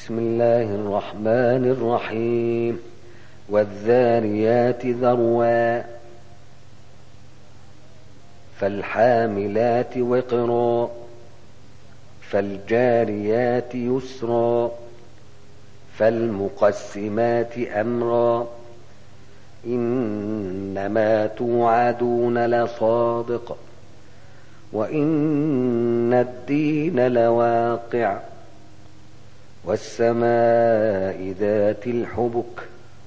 بسم الله الرحمن الرحيم. والذاريات ذروا فالحاملات وقرا فالجاريات يسرا فالمقسمات أمرا إنما توعدون لصادق وإن الدين لواقع والسماء ذات الحبك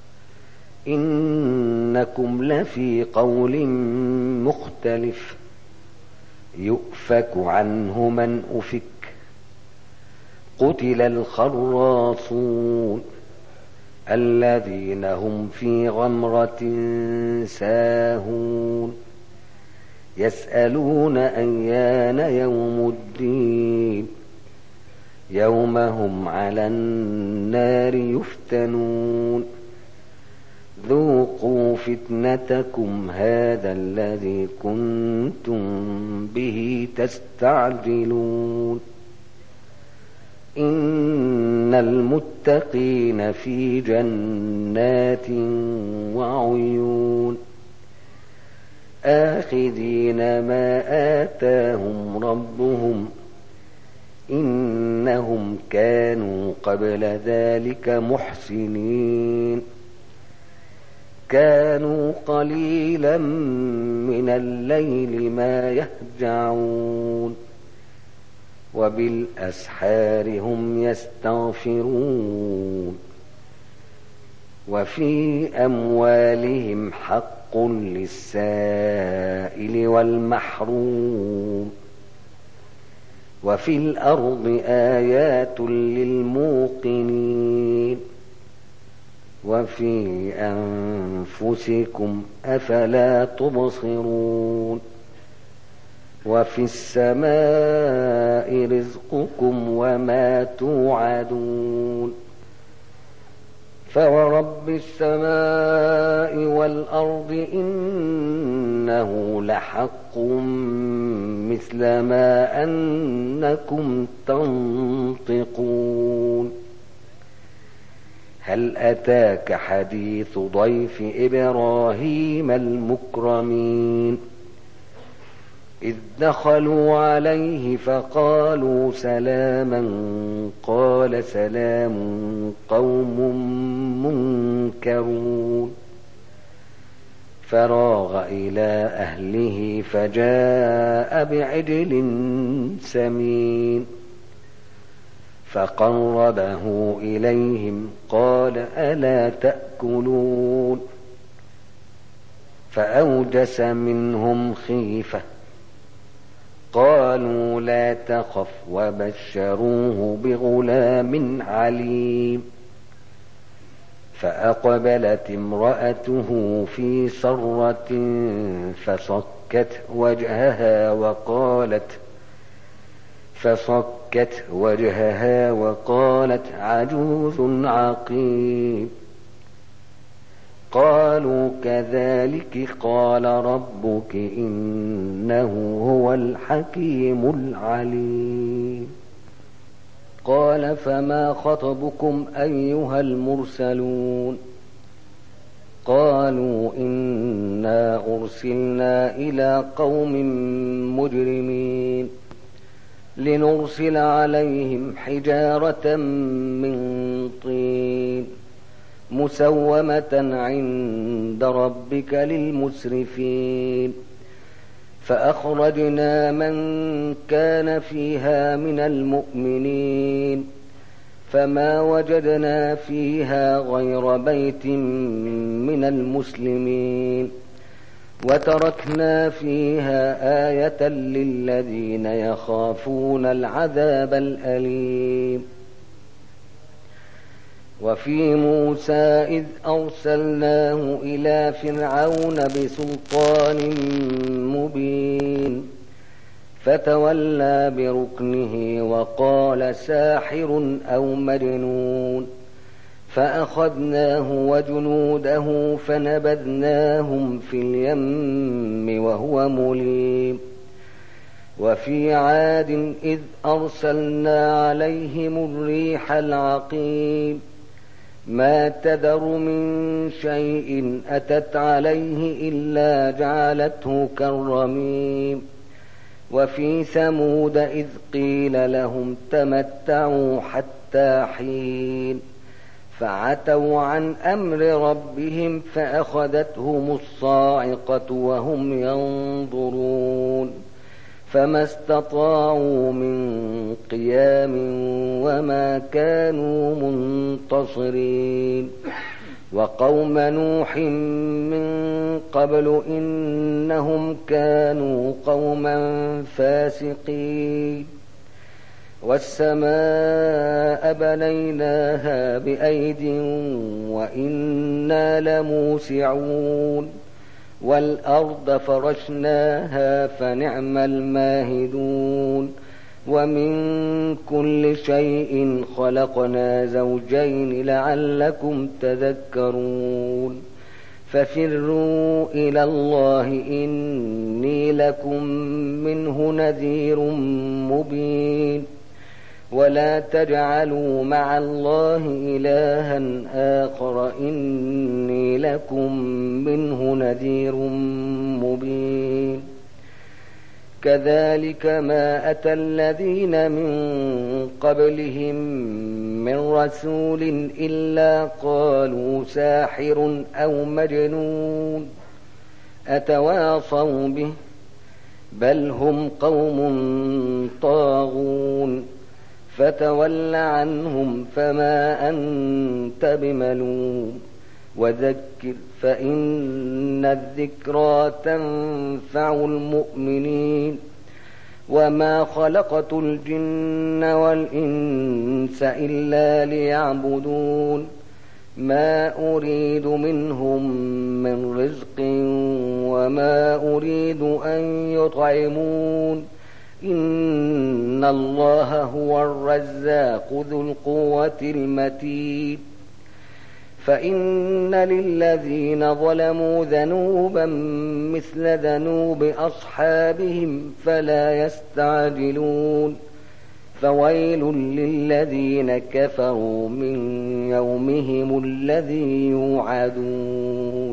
إنكم لفي قول مختلف يؤفك عنه من أفك قتل الخراصون الذين هم في غمرة ساهون يسألون أيان يوم الدين يوم هم على النار يفتنون ذوقوا فتنتكم هذا الذي كنتم به تستعجلون إن المتقين في جنات وعيون آخذين ما آتاهم ربهم إنهم كانوا قبل ذلك محسنين كانوا قليلا من الليل ما يهجعون وبالأسحار هم يستغفرون وفي أموالهم حق للسائل والمحروم وفي الأرض آيات للموقنين وفي أنفسكم أفلا تبصرون وفي السماء رزقكم وما توعدون فورب السماء والأرض إنه لحق مثل ما أنكم تنطقون هل أتاك حديث ضيف إبراهيم المكرمين إذ دخلوا عليه فقالوا سلاما قال سلام قوم منكرون فراغ إلى أهله فجاء بعجل سمين فقربه إليهم قال ألا تأكلون فأوجس منهم خيفة قالوا لا تخف وبشروه بغلام عليم فأقبلت امرأته في صرة فصكت وجهها وقالت عجوز عقيم قالوا كذلك قال ربك إنه هو الحكيم العليم قال فما خطبكم أيها المرسلون قالوا إنا أرسلنا إلى قوم مجرمين لنرسل عليهم حجارة من طين مسومة عند ربك للمسرفين فأخرجنا من كان فيها من المؤمنين فما وجدنا فيها غير بيت من المسلمين وتركنا فيها آية للذين يخافون العذاب الأليم وفي موسى إذ أرسلناه إلى فرعون بسلطان مبين فتولى بركنه وقال ساحر أو مجنون فأخذناه وجنوده فنبذناهم في اليم وهو مليم وفي عاد إذ أرسلنا عليهم الريح العقيم ما تذر من شيء أتت عليه إلا جعلته كالرميم وفي ثمود إذ قيل لهم تمتعوا حتى حين فعتوا عن أمر ربهم فأخذتهم الصاعقة وهم ينظرون فما استطاعوا من قيام وما كانوا منتصرين وقوم نوح من قبل إنهم كانوا قوما فاسقين والسماء بنيناها بأيد وإنا لموسعون والأرض فرشناها فنعم الماهدون ومن كل شيء خلقنا زوجين لعلكم تذكرون ففروا إلى الله إني لكم منه نذير مبين ولا تجعلوا مع الله إلها آخر إني لكم منه نذير مبين كذلك ما أتى الذين من قبلهم من رسول إلا قالوا ساحر أو مجنون أتواصوا به بل هم قوم طاغون فتول عنهم فما أنت بملوم وذكر فإن الذكرى تنفع المؤمنين وما خلقت الجن والإنس إلا ليعبدون ما أريد منهم من رزق وما أريد أن يطعمون إن الله هو الرزاق ذو القوة المتين فإن للذين ظلموا ذنوبا مثل ذنوب أصحابهم فلا يستعجلون فويل للذين كفروا من يومهم الذي يوعدون